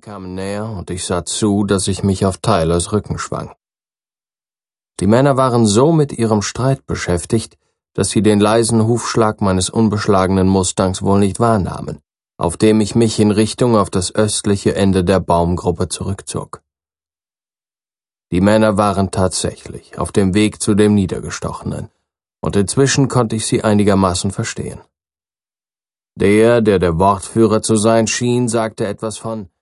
kamen näher und ich sah zu, dass ich mich auf Tylers Rücken schwang. Die Männer waren so mit ihrem Streit beschäftigt, dass sie den leisen Hufschlag meines unbeschlagenen Mustangs wohl nicht wahrnahmen, auf dem ich mich in Richtung auf das östliche Ende der Baumgruppe zurückzog. Die Männer waren tatsächlich auf dem Weg zu dem Niedergestochenen, und inzwischen konnte ich sie einigermaßen verstehen. Der Wortführer zu sein schien, sagte etwas von